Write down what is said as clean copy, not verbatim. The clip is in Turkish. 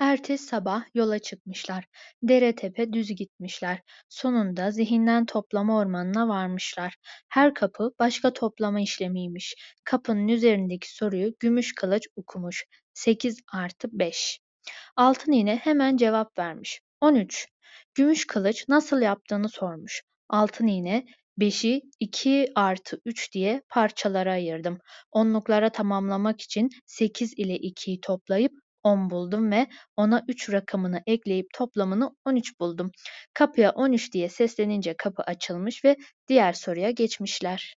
Ertesi sabah yola çıkmışlar. Dere tepe düz gitmişler. Sonunda zihinden toplama ormanına varmışlar. Her kapı başka toplama işlemiymiş. Kapının üzerindeki soruyu Gümüş Kılıç okumuş. 8 artı 5. Altın iğne hemen cevap vermiş. 13. Gümüş Kılıç nasıl yaptığını sormuş. Altın iğne 5'i 2 artı 3 diye parçalara ayırdım. Onluklara tamamlamak için 8 ile 2'yi toplayıp 10 buldum ve ona 3 rakamını ekleyip toplamını 13 buldum. Kapıya 13 diye seslenince kapı açılmış ve diğer soruya geçmişler.